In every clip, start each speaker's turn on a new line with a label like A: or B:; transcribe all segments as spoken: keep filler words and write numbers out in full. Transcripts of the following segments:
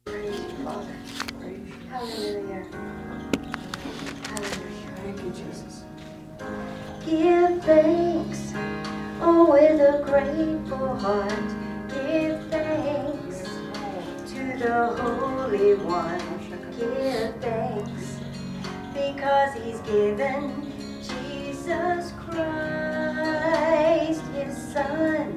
A: Praise you, Father. Praise you. Hallelujah. Hallelujah.
B: Thank you, Jesus.
A: Give thanks, oh, with a grateful heart. Give thanks to the Holy One. Give thanks because He's given Jesus Christ, His Son.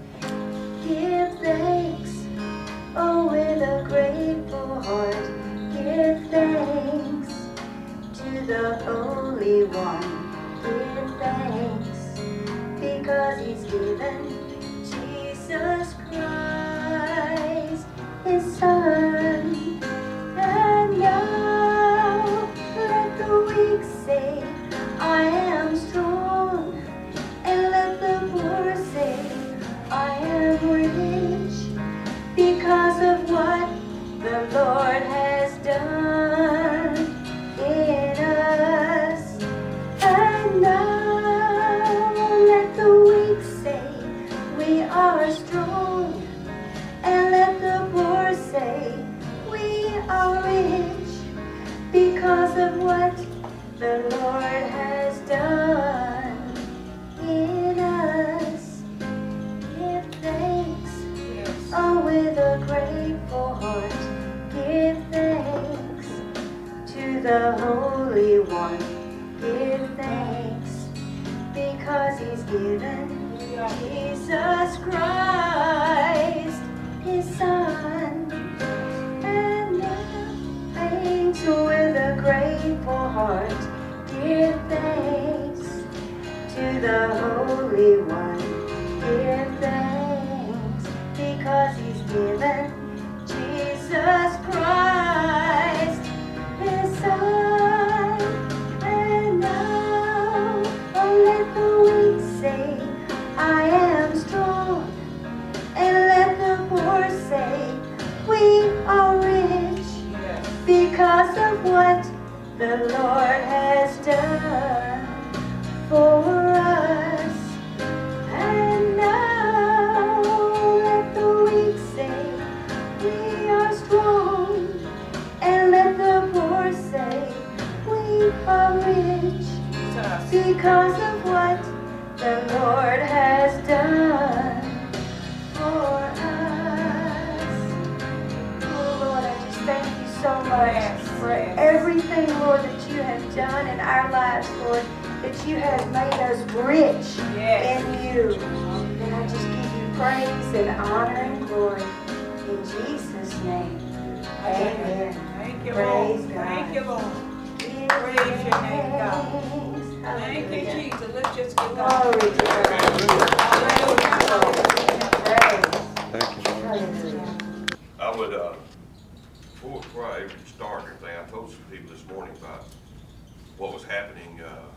A: Give thanks, oh, with a grateful heart. Give thanks to the Holy One. Give thanks because He's given Jesus Christ, His Son. And now let the weak say, I am strong. And let the poor say, I am rich, because of what the Lord has done in us. And now let the weak say, we are strong. And let the poor say, we are rich, because of what the Lord has done in us. Give thanks, oh, with a grateful heart. Give thanks to the Holy One. Give thanks because He's given Jesus Christ, His Son. And now thanks with a grateful heart. Give thanks to the Holy One. Give thanks because He's given Jesus Christ, His Son. And now, oh, let the weak say, I am strong. And let the poor say, we are rich, because of what the Lord has done for us. And now let the weak say, we are strong. And let the poor say, we are rich, because of what the Lord has done for us. Oh Lord, I just thank you so much for everything, Lord, that you have done in our lives, Lord, that you have made us rich in you. And I just give you praise and honor and glory in Jesus' name. Amen.
B: Thank you,
A: Praise
B: Lord.
A: God.
B: Thank you, Lord.
A: Give
B: Praise your name, God.
A: thanks.
B: Thank you,
A: Hallelujah.
B: Jesus. Let's just give God
A: Glory to God.
B: Hallelujah.
A: Praise.
C: Thank you, Lord.
A: Hallelujah.
D: I would, uh, before, before I even start everything, I told some people this morning about what was happening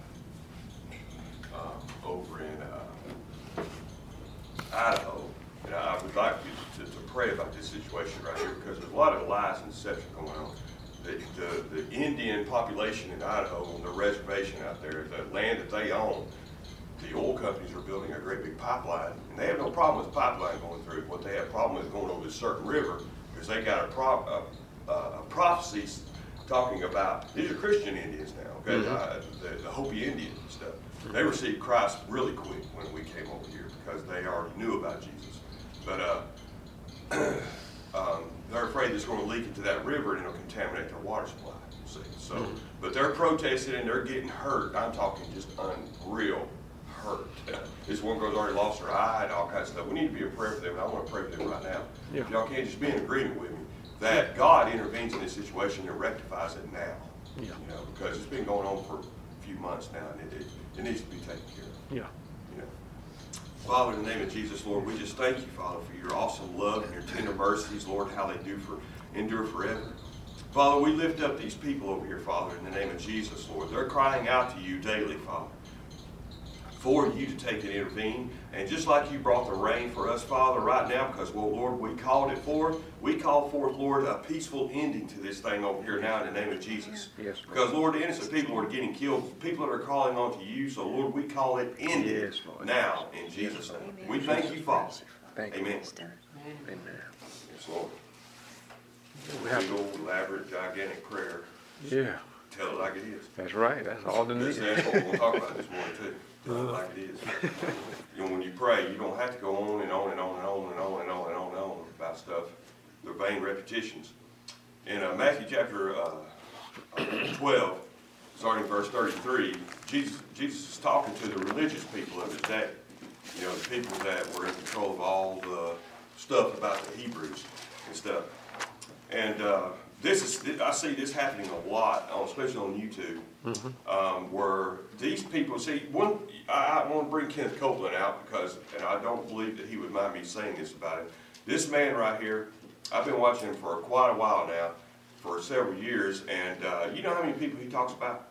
D: uh, uh, over in uh, Idaho. And I would like you to, to pray about this situation right here, because there's a lot of lies and deception going on. The, the, the Indian population in Idaho on the reservation out there, the land that they own, the oil companies are building a great big pipeline, and they have no problem with the pipeline going through. What they have a problem with is going over this certain river, because they got a, pro, a, a, a prophecy talking about, these are Christian Indians now, okay,
C: Mm-hmm.
D: uh, the, the Hopi Indians and stuff. They received Christ really quick when we came over here, because they already knew about Jesus. But uh, um, they're afraid it's going to leak into that river and it'll contaminate their water supply. See, so, mm-hmm. But they're protesting and they're getting hurt. I'm talking just unreal hurt. This one girl's already lost her eye and all kinds of stuff. We need to be in prayer for them, and I want to pray for them right now.
C: Yeah.
D: If y'all can't just be in agreement with me that God intervenes in this situation and rectifies it now.
C: Yeah.
D: You know, because it's been going on for a few months now, and it, it, it needs to be taken care of.
C: Yeah.
D: You know. Father, in the name of Jesus, Lord, we just thank you, Father, for your awesome love and your tender mercies, Lord, how they do for endure forever. Father, we lift up these people over here, Father, in the name of Jesus, Lord. They're crying out to you daily, Father, for you to take and intervene. And just like you brought the rain for us, Father, right now, because, well, Lord, we called it forth, we call forth, Lord, a peaceful ending to this thing over here now in the name of Jesus.
C: Yes,
D: because, Lord, the innocent people are getting killed, people that are calling on to you, so, Lord, we call it ended
C: yes, Lord.
D: now in Jesus' name. Amen. We thank you, Father.
C: Thank
D: Amen.
C: you. Amen.
D: Yes, Lord.
C: We have
D: big
C: to,
D: old elaborate gigantic prayer.
C: yeah,
D: Tell it like it is.
C: that's right. That's all the
D: That's,
C: need.
D: that's what we're gonna talk about this morning too. Tell it like it is. You know, when you pray, you don't have to go on and on and on and on and on and on and on and on about stuff. They're vain repetitions. In uh, Matthew chapter uh, twelve, starting verse thirty-three, Jesus, Jesus is talking to the religious people of his day. You know, the people that were in control of all the stuff about the Hebrews and stuff. And uh, this is, I see this happening a lot, especially on YouTube, mm-hmm. um, where these people, see, one, I, I want to bring Kenneth Copeland out because, and I don't believe that he would mind me saying this about it. This man right here, I've been watching him for quite a while now, for several years, and uh, you know how many people he talks about?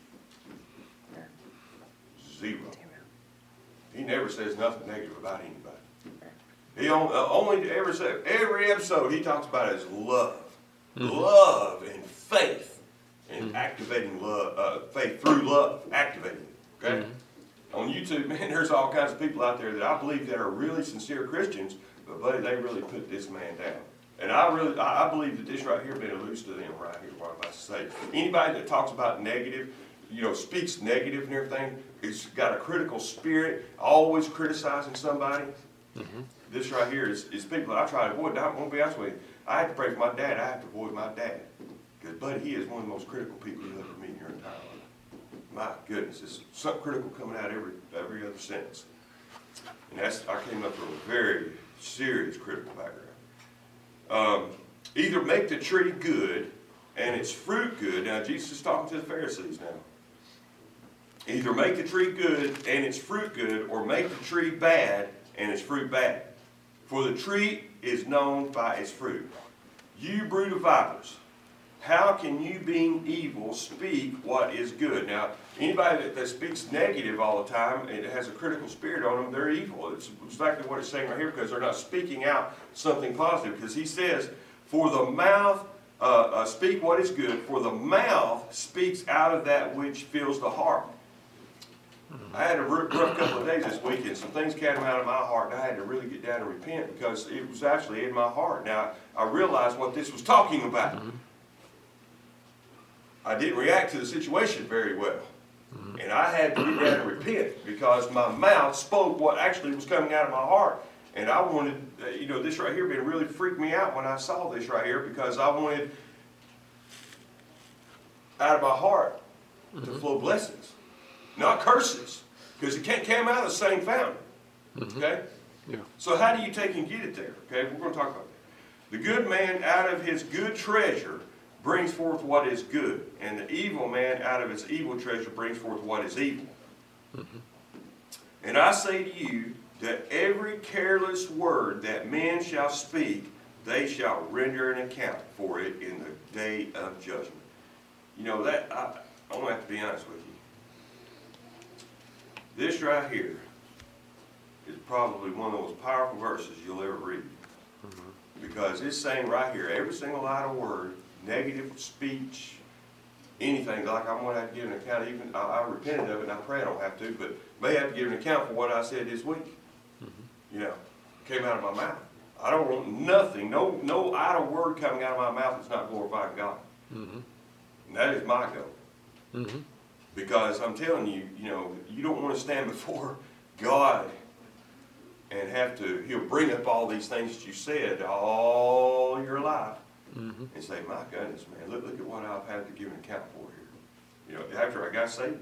D: Zero. He never says nothing negative about anybody. He only, uh, only ever said, every episode he talks about is love. Mm-hmm. Love and faith. And mm-hmm. activating love, uh, faith through love, activating it, okay? Mm-hmm. On YouTube, man, there's all kinds of people out there that I believe that are really sincere Christians, but buddy, they really put this man down. And I really, I, I believe that this right here been loose to them right here, what I'm about to say. Anybody that talks about negative, you know, speaks negative and everything, it's got a critical spirit, always criticizing somebody. Mm-hmm. This right here is, is people that I try to avoid. I'm going to be honest with you. I have to pray for my dad. I have to avoid my dad. Because, buddy, he is one of the most critical people you'll ever meet in your entire life. My goodness, it's something critical coming out every every other sentence. And that's, I came up from a very serious critical background. Um, either make the tree good and its fruit good. Now, Jesus is talking to the Pharisees now. Either make the tree good and its fruit good, or make the tree bad and its fruit bad. For the tree is known by its fruit. You brood of vipers, how can you, being evil, speak what is good? Now, anybody that, that speaks negative all the time, it has a critical spirit on them, they're evil. It's exactly what it's saying right here, because they're not speaking out something positive. Because he says, for the mouth, uh, uh, speak what is good, for the mouth speaks out of that which fills the heart. I had a rough couple of days this week, and some things came out of my heart, and I had to really get down and repent because it was actually in my heart. Now, I realized what this was talking about. Mm-hmm. I didn't react to the situation very well. Mm-hmm. And I had to get down and repent because my mouth spoke what actually was coming out of my heart. And I wanted, uh, you know, this right here been really freaked me out when I saw this right here, because I wanted out of my heart mm-hmm. to flow blessings. Not curses, because it can't come out of the same fountain. Okay? Yeah. So how do you take and get it there? Okay, we're going to talk about that. The good man out of his good treasure brings forth what is good, and the evil man out of his evil treasure brings forth what is evil. Mm-hmm. And I say to you that every careless word that men shall speak, they shall render an account for it in the day of judgment. You know, that I, I'm going to have to be honest with you. This right here is probably one of the most powerful verses you'll ever read. Mm-hmm. Because it's saying right here, every single line of word, negative speech, anything, like I'm going to have to give an account, even I, I repented of it and I pray I don't have to, but may have to give an account for what I said this week. Mm-hmm. You know, came out of my mouth. I don't want nothing, no, no idle word coming out of my mouth that's not glorifying God. Mm-hmm. And that is my goal. Mm-hmm. Because I'm telling you, you know, you don't want to stand before God and have to, he'll bring up all these things that you said all your life mm-hmm. and say, my goodness, man, look, look at what I've had to give an account for here. You know, after I got saved.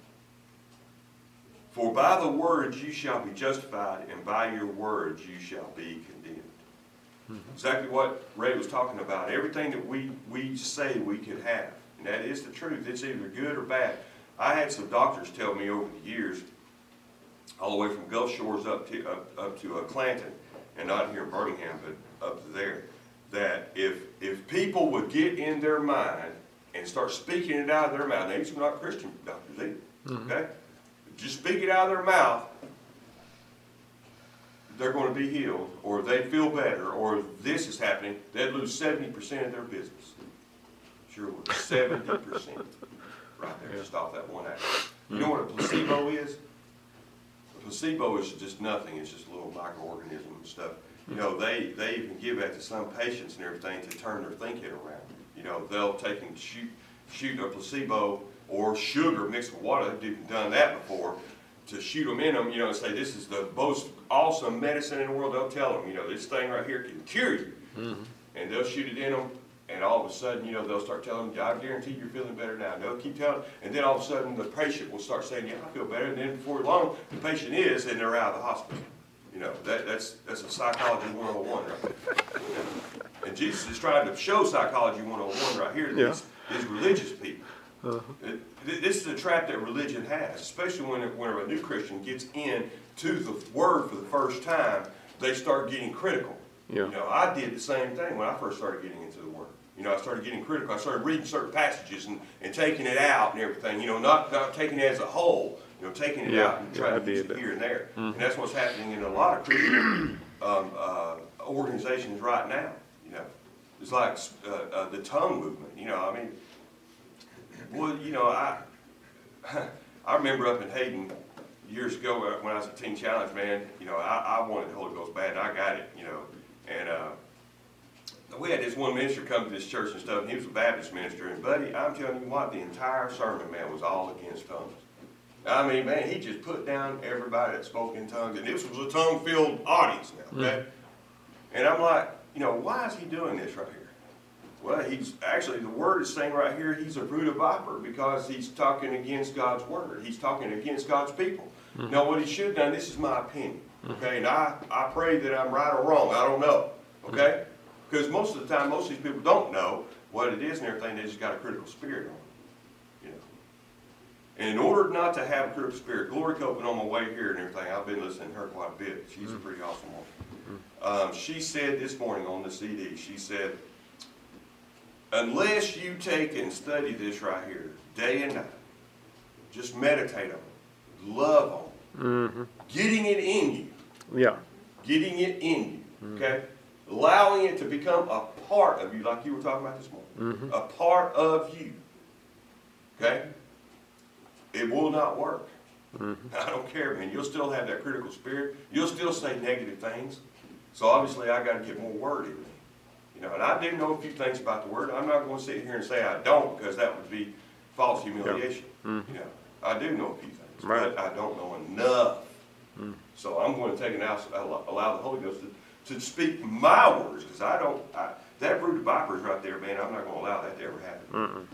D: For by the words you shall be justified, and by your words you shall be condemned. Mm-hmm. Exactly what Ray was talking about. Everything that we, we say we could have. And that is the truth. It's either good or bad. I had some doctors tell me over the years, all the way from Gulf Shores up to up, up to uh, Clanton, and not here in Birmingham, but up to there, that if if people would get in their mind and start speaking it out of their mouth, these are not Christian doctors either, mm-hmm. okay? Just speak it out of their mouth, they're going to be healed, or they feel better, or this is happening, they'd lose seventy percent of their business. Sure would, seventy percent. Right there, just off that one action. You know what a placebo is? A placebo is just nothing. It's just a little microorganism and stuff. You know, they, they even give that to some patients and everything to turn their thinking around. You know, they'll take and shoot, shoot a placebo or sugar mixed with water. They've even done that before to shoot them in them, you know, and say this is the most awesome medicine in the world. They'll tell them, you know, this thing right here can cure you. Mm-hmm. And they'll shoot it in them, and all of a sudden, you know, they'll start telling them, I guarantee you're feeling better now. And they'll keep telling them, and then all of a sudden the patient will start saying, yeah, I feel better. And then before long, the patient is, and they're out of the hospital. You know, that, that's, that's a psychology one oh one right there. You know? And Jesus is trying to show psychology one oh one right here to
C: yeah.
D: these, these religious people.
C: Uh-huh.
D: it, this is a trap that religion has, especially when, it, when a new Christian gets into the Word for the first time, they start getting critical.
C: Yeah.
D: You know, I did the same thing when I first started getting into the Word. You know, I started getting critical. I started reading certain passages and, and taking it out and everything, you know, not, not taking it as a whole. You know, taking it
C: Yeah,
D: out and trying
C: yeah,
D: to use
C: it
D: it here and there.
C: Mm-hmm.
D: And that's what's happening in a lot of Christian um, uh, organizations right now. You know, it's like uh, uh, the tongue movement. You know, I mean, well, you know, I I remember up in Hayden years ago when I was a Teen Challenge man. You know, I, I wanted the Holy Ghost bad, and I got it. You know, and uh, we had this one minister come to this church and stuff, and he was a Baptist minister. And buddy, I'm telling you what, the entire sermon, man, was all against tongues. I mean, man, he just put down everybody that spoke in tongues, and this was a tongue-filled audience now, okay? Mm. And I'm like, you know, why is he doing this right here? Well, he's actually, the word is saying right here, he's a brood of viper because he's talking against God's word. He's talking against God's people. Mm. Now, what he should have done, this is my opinion, okay? And I, I pray that I'm right or wrong. I don't know, okay? Because most of the time, most of these people don't know what it is and everything. They just got a critical spirit on them. And in order not to have a critical spirit, Glory Copeland on my way here and everything, I've been listening to her quite a bit. She's a pretty awesome woman. Um, she said this morning on the C D, she said, unless you take and study this right here, day and night, just meditate on it, love on it, mm-hmm. getting it in you. Yeah. Getting it in you, mm-hmm. okay? Allowing it to become a part of you, like you were talking about this morning. Mm-hmm. A part of you, okay? It will not work. Mm-hmm. I don't care, man. You'll still have that critical spirit. You'll still say negative things. So obviously, I got to get more word in me. You know, and I do know a few things about the word. I'm not going to sit here and say I don't, because that would be false humiliation. Yep. Mm-hmm. You know, I do know a few things, right. But I don't know enough. Mm-hmm. So I'm going to take and allow the Holy Ghost to, to speak my words, because I don't. I, that brood of vipers right there, man. I'm not going to allow that to ever happen. Mm-mm.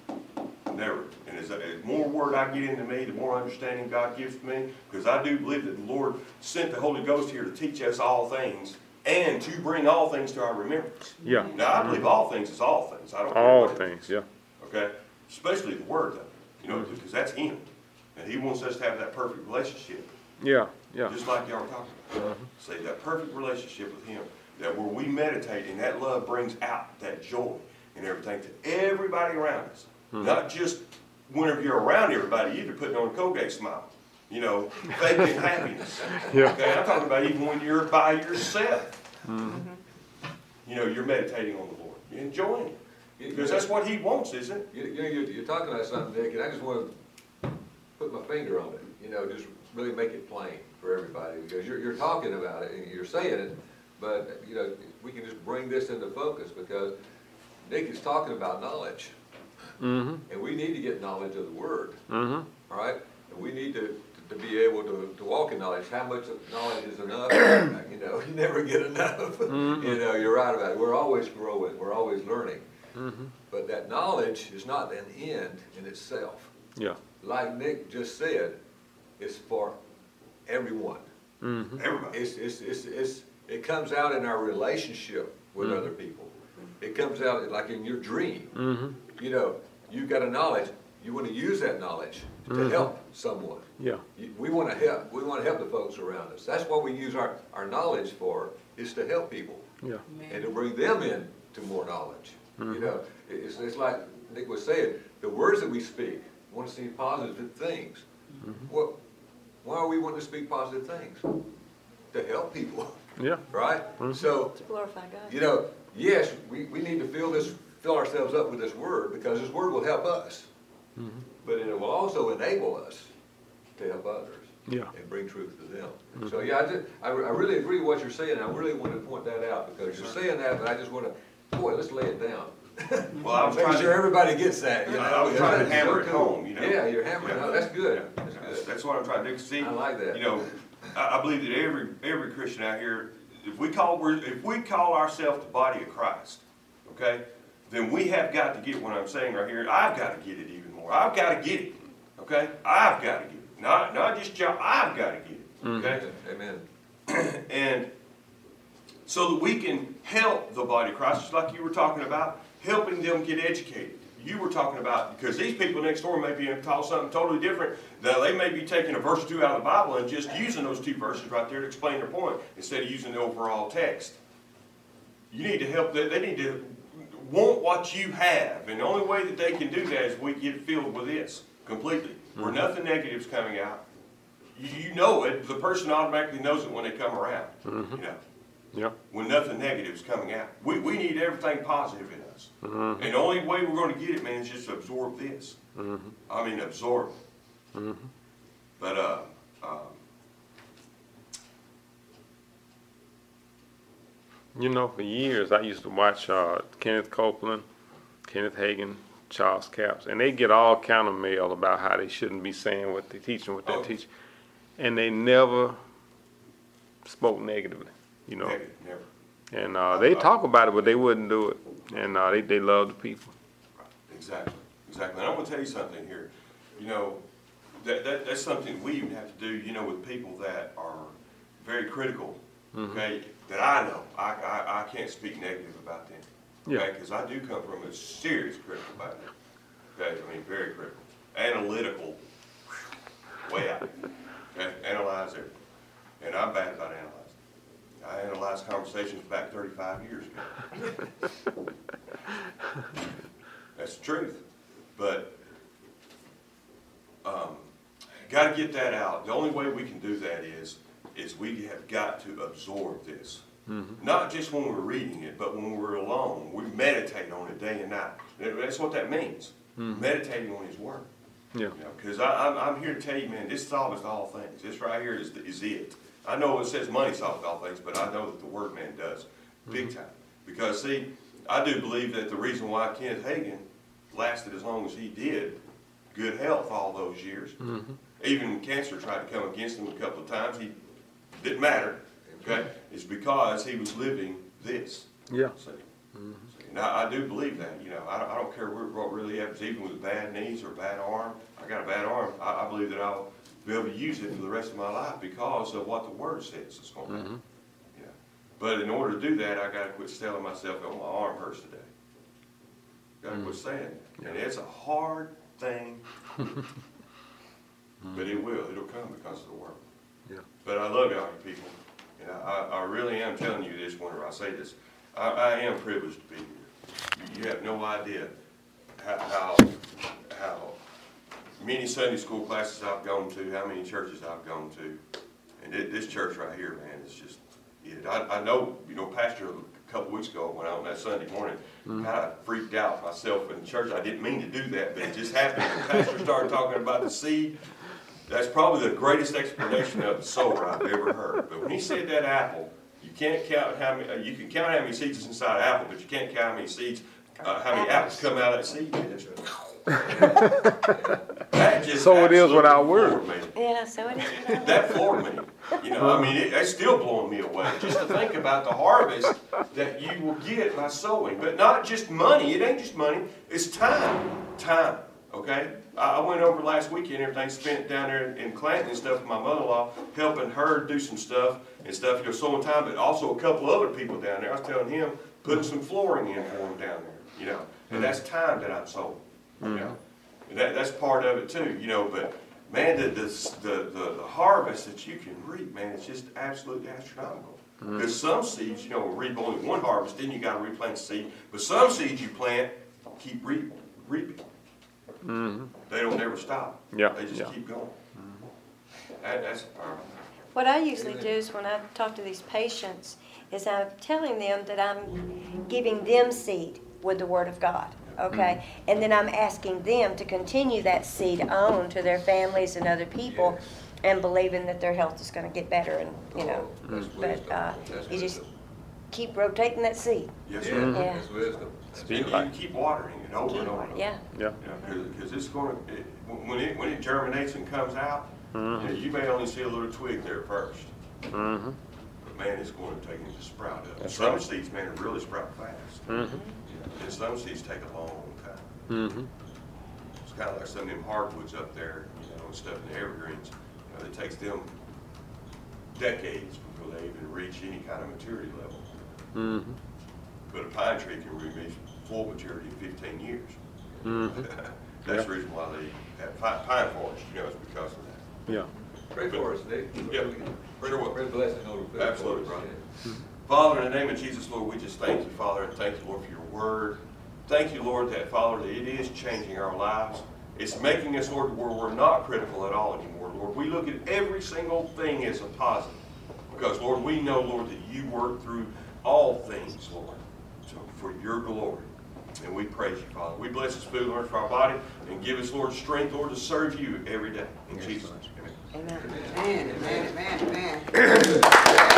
D: Never. And as, as more word I get into me, the more understanding God gives to me, because I do believe that the Lord sent the Holy Ghost here to teach us all things and to bring all things to our remembrance. Yeah. Now, I believe all things is all things. I don't
C: all things, yeah.
D: Okay? Especially the Word, though. You know, mm-hmm. because that's Him. And He wants us to have that perfect relationship.
C: Yeah, yeah.
D: Just like y'all were talking about. Mm-hmm. Say that perfect relationship with Him. That where we meditate and that love brings out that joy and everything to everybody around us. Hmm. Not just whenever you're around everybody, either putting on a Colgate smile, you know, faking happiness. Yeah. Okay, I'm talking about even when you're by yourself. Mm-hmm. You know, you're meditating on the Lord. You're enjoying it. Because that's what He wants, isn't it?
E: You, you know, you're, you're talking about something, Nick, and I just want to put my finger on it. You know, just really make it plain for everybody. Because you're, you're talking about it, and you're saying it, but, you know, we can just bring this into focus because Nick is talking about knowledge. Mm-hmm. And we need to get knowledge of the Word, mm-hmm. all right? And we need to, to, to be able to, to walk in knowledge. How much knowledge is enough? You know, you never get enough. Mm-hmm. You know, you're right about it. We're always growing. We're always learning. Mm-hmm. But that knowledge is not an end in itself. Yeah. Like Nick just said, it's for everyone. Mm-hmm. Everybody. It's, it's, it's, it's, it comes out in our relationship with mm-hmm. other people. It comes out like in your dream. Mm-hmm. You know, you've got a knowledge. You want to use that knowledge to mm-hmm. help someone. Yeah. You, we want to help. We want to help the folks around us. That's what we use our, our knowledge for, is to help people. Yeah. And to bring them in to more knowledge. Mm-hmm. You know, it's, it's like Nick was saying, the words that we speak, we want to see positive things. Mm-hmm. Well, why are we wanting to speak positive things? To help people. Yeah. Right? Mm-hmm. So,
A: to glorify God.
E: You know, yes, we, we need to fill this fill ourselves up with this Word, because this Word will help us. Mm-hmm. But it will also enable us to help others.
C: Yeah.
E: and bring truth to them. Mm-hmm. So, yeah, I, just, I, I really agree with what you're saying. I really want to point that out because you're saying that, but I just want to, boy, let's lay it down.
D: Well, I was
E: Make
D: trying
E: sure
D: to,
E: everybody gets that, you know.
D: I was trying to
E: That's
D: hammer
E: so
D: it
E: cool.
D: home, you know.
E: Yeah, you're hammering it
D: Yeah.
E: home. That's good.
D: Yeah.
E: That's
D: That's,
E: good.
D: that's what I'm trying to do. See,
E: I like that.
D: You know, I, I believe that every every Christian out here, if we call we're, if we call ourselves the body of Christ, okay, then we have got to get what I'm saying right here. I've got to get it even more. I've got to get it, okay. I've got to get it. Not not just y'all. I've got to get it, okay.
E: Amen.
D: And so that we can help the body of Christ, just like you were talking about, helping them get educated. You were talking about, because these people next door may be taught something totally different, that they may be taking a verse or two out of the Bible and just using those two verses right there to explain their point, instead of using the overall text. You need to help them. They need to want what you have, and the only way that they can do that is we get filled with this completely, where nothing negative is coming out. You, you know it. The person automatically knows it when they come around.
C: Mm-hmm.
D: You know.
C: Yeah.
D: When nothing negative is coming out. We, we need everything positive in us.
C: Mm-hmm.
D: And the only way we're going to get it, man, is just to absorb this.
C: Mm-hmm.
D: I mean, absorb it.
C: Mm-hmm.
D: But, uh, um,
C: You know, for years I used to watch uh, Kenneth Copeland, Kenneth Hagin, Charles Capps, and they get all kind of mail about how they shouldn't be saying what they're teaching, what they're
D: Oh.
C: teaching, and they never spoke negatively, you know.
D: negative, never.
C: And uh, they talk about it, but they wouldn't do it. And uh, they they love the people.
D: Exactly, exactly. And I'm going to tell you something here. You know, that, that that's something we even have to do, you know, with people that are very critical, okay, that I know. I, I, I can't speak negative about them,
C: Yeah.
D: okay, because I do come from a serious critical background, okay, I mean, very critical, analytical, way out, okay, analyze everything. And I'm bad about analyzing. I analyzed conversations back thirty-five years ago. That's the truth. But um, got to get that out. The only way we can do that is, is we have got to absorb this. Mm-hmm. Not just when we're reading it, but when we're alone. We meditate on it day and night. That's what that means. Mm-hmm. Meditating on His Word.
C: Yeah.
D: Because you know, I'm, I'm here to tell you, man, this solves all things. This right here is, is it. I know it says money solves all things, but I know that the Word man does, big time. Because, see, I do believe that the reason why Kenneth Hagin lasted as long as he did, good health all those years, mm-hmm. even cancer tried to come against him a couple of times, he didn't matter, okay, is because he was living this.
C: Yeah.
D: See? Mm-hmm. See? Now, I do believe that, you know, I don't, I don't care what really happens, even with bad knees or bad arm. I got a bad arm, I, I believe that I'll be able to use it for the rest of my life because of what the Word says is going to happen. Mm-hmm. Yeah. But in order to do that, I got to quit telling myself, oh, my arm hurts today. Got to mm-hmm. quit saying that. Yeah. And it's a hard thing, but it will. It'll come because of the Word.
C: Yeah.
D: But I love y'all, you people. And I, I really am telling you this whenever I say this. I, I am privileged to be here. You, you have no idea how, how, how many Sunday school classes I've gone to, how many churches I've gone to. And it, this church right here, man, is just, it. I, I know, you know, Pastor a couple weeks ago when I went that Sunday morning, mm-hmm. kind of freaked out myself in church. I didn't mean to do that, but it just happened. The pastor started talking about the seed. That's probably the greatest explanation of the sower I've ever heard. But when he said that apple, you can't count how many, uh, you can count how many seeds is inside an apple, but you can't count how many seeds, uh, how many apples come out of that seed. That just
C: so it is with our word.
A: Yeah, so it is.
D: That floored me. You know, I mean, it, it's still blowing me away just to think about the harvest that you will get by sowing. But not just money. It ain't just money. It's time. Time. Okay? I went over last weekend, everything spent down there in Clanton and stuff with my mother-in-law, helping her do some stuff and stuff, you know, sowing time, but also a couple other people down there. I was telling him, putting some flooring in for him down there, you know. And that's time that I'm sowing, you know. And that, that's part of it too, you know, but man, the, the, the, the, the harvest that you can reap, man, it's just absolutely astronomical. Because some seeds, you know, will reap only one harvest, then you got to replant the seed. But some seeds you plant, keep reap, reaping. Mm-hmm. They don't ever stop.
C: Yeah,
D: they just
C: yeah.
D: keep going. Mm-hmm. that, that's powerful.
A: What I usually do is when I talk to these patients is I'm telling them that I'm giving them seed with the Word of God, okay? Mm-hmm. And then I'm asking them to continue that seed on to their families and other people.
D: Yes.
A: and believing that their health is gonna get better and, you know.
E: Oh, that's
A: But,
E: wisdom.
A: uh,
E: That's
A: you just
E: wisdom.
A: keep rotating that seed.
D: Yes,
E: Yeah,
D: sir.
A: Yeah.
E: that's wisdom.
C: Speak
D: And
C: like-
D: you keep watering it over and over. and over.
A: Yeah,
C: Yeah.
D: Because it's going to, when it, when it germinates and comes out, you know, you may only see a little twig there first.
C: Mm-hmm.
D: But man, it's going to take it to sprout up.
C: That's
D: Some
C: right.
D: seeds, man, really sprout fast.
C: Mm-hmm.
D: And some seeds take a long time.
C: Mm-hmm.
D: It's kind of like some of them hardwoods up there, you know, and stuff in the evergreens. You know, it takes them decades before they even reach any kind of maturity level.
C: Mm-hmm.
D: But a pine tree can reach full maturity in fifteen years.
C: Mm-hmm.
D: That's
C: Yeah.
D: the reason why they have pi- pine forest, you know, it's because of that.
C: Yeah.
E: Pray for us, Nick.
D: Yeah. Sure will.
E: Pray blessing over the field.
D: Absolutely,
E: for us,
D: brother.
E: yeah.
D: Father, in the name of Jesus, Lord, we just thank you, Father, and thank you, Lord, for your word. Thank you, Lord, that, Father, that it is changing our lives. It's making us, Lord, where we're not critical at all anymore, Lord. We look at every single thing as a positive. Because, Lord, we know, Lord, that you work through all things, Lord, so for your glory. And we praise you, Father. We bless this food, Lord, for our body, and give us, Lord, strength, Lord, to serve you every day. In Jesus' name, amen.
A: amen.
B: Amen, amen, amen, amen.